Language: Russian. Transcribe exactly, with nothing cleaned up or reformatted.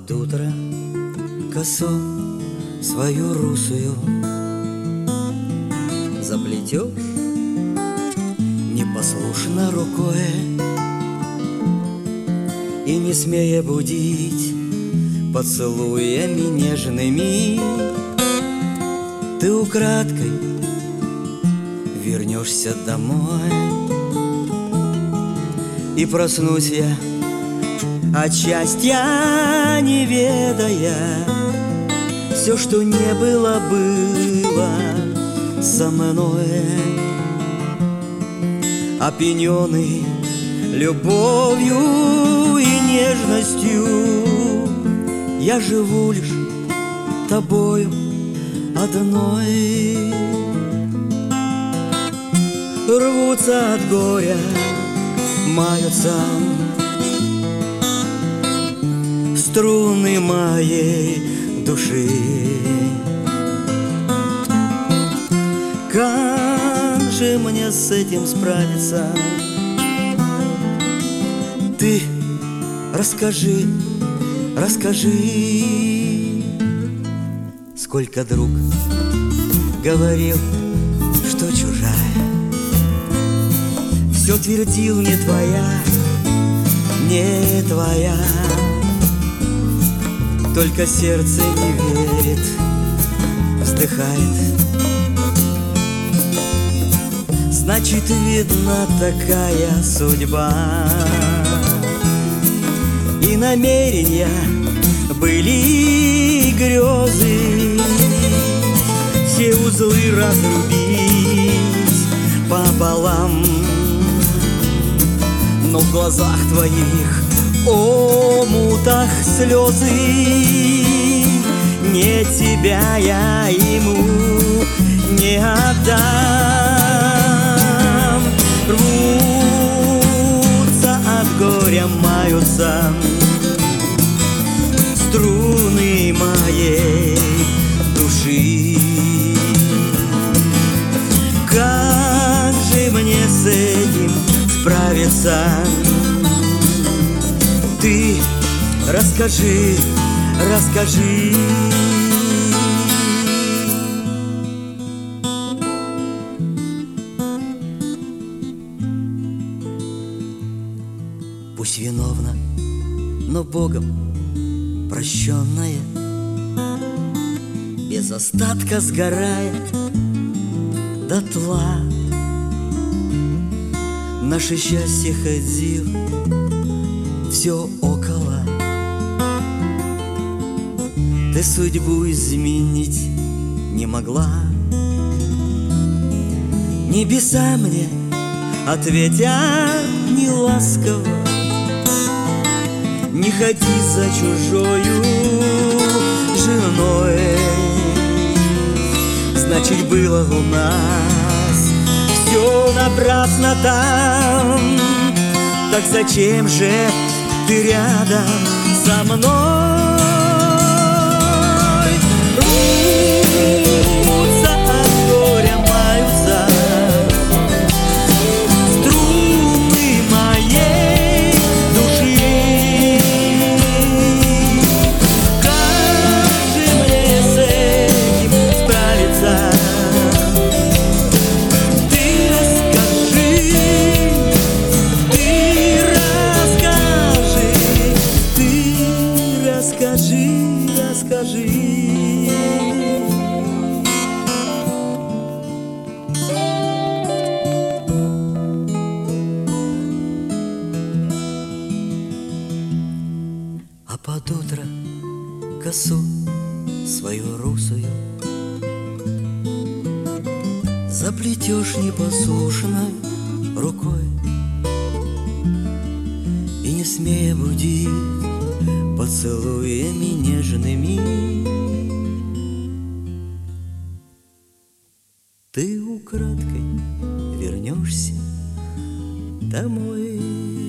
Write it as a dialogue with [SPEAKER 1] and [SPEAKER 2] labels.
[SPEAKER 1] под утро косу свою русую заплетешь непослушно рукой, и не смея будить поцелуями нежными, ты украдкой вернешься домой. И проснусь я от счастья, не ведая, все, что не было, было со мной. Опьяненный любовью и нежностью, я живу лишь тобою одной. Рвутся от горя, маются струны моей души. Как же мне с этим справиться? Ты расскажи, расскажи. Сколько друг говорил, что чужая, все твердил: не твоя, не твоя. Только сердце не верит, вздыхает. Значит, видно, такая судьба. И намерения были грезы, все узлы разрубить пополам. Но в глазах твоих омутах слезы, не тебя я ему не отдам. Рвутся от горя, маются струны моей души. Как же мне с этим справиться? Ты расскажи, расскажи. Пусть виновна, но Богом прощенная, без остатка сгорает дотла. Наше счастье ходил все около. Ты судьбу изменить не могла. Небеса мне ответят неласково: не ходи за чужою женой. Значит, было у нас все напрасно там. Так зачем же ты рядом со мной? Рвутся от горя, маются струны моей души. Как же мне с этим справиться? Ты расскажи, ты расскажи, ты расскажи, расскажи. А под утро косу свою русую заплетешь непослушной рукой, и не смея будить поцелуями нежными, ты украдкой вернешься домой.